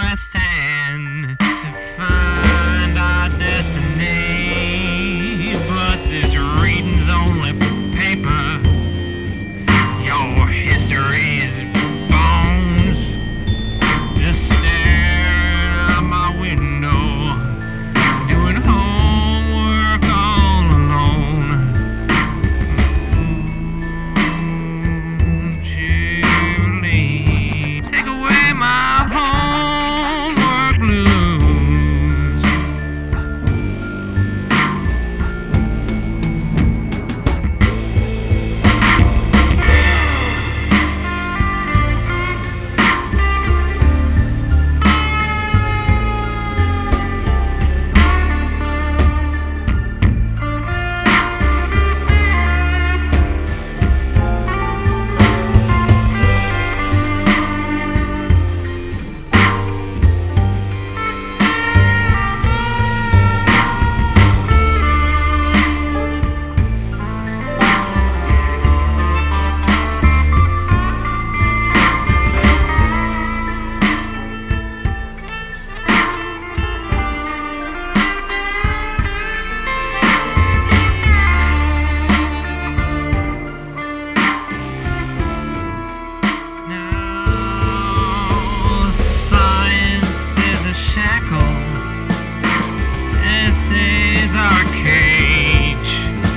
quest and to find our destiny. But this reading's only paper. Your history is bones. Just staring out my window, doing homework all alone. Julie, take away my homework blues. Now, science is a shackle, essays are a cage,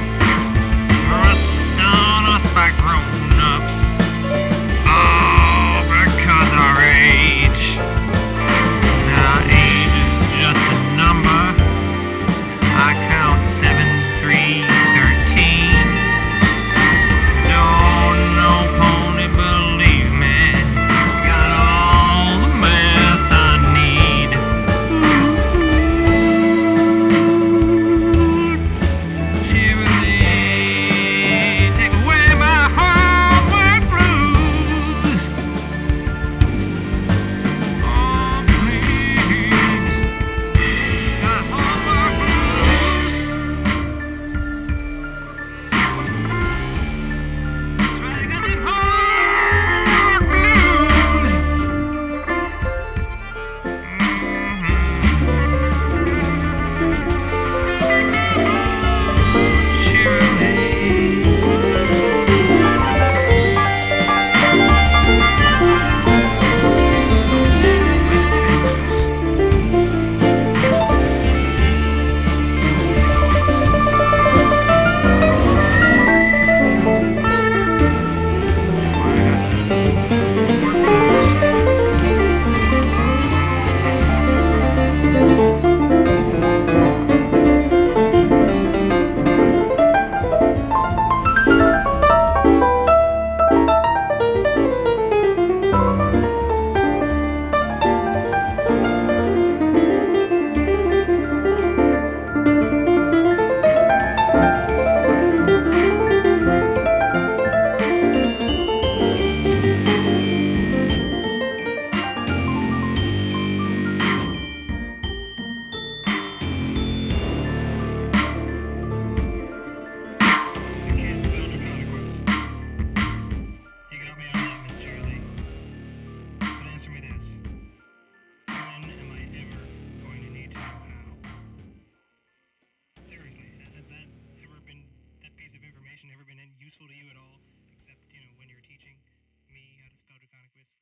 rust on us by grown-ups, all because our age. Now age is just a number, I count 7, 3, 13. Don't know pony, believe me, got all the maths I need. Cheerily, take away my homework blues. Oh, please, my homework blues. I got them homework blues. I can't spell narcoticus. You got me on that, Miss Cheerily. But answer me this. When am I ever going to need to know how? Seriously, has that piece of information ever been useful to you at all? Except, when you're teaching me how to spell narcoticus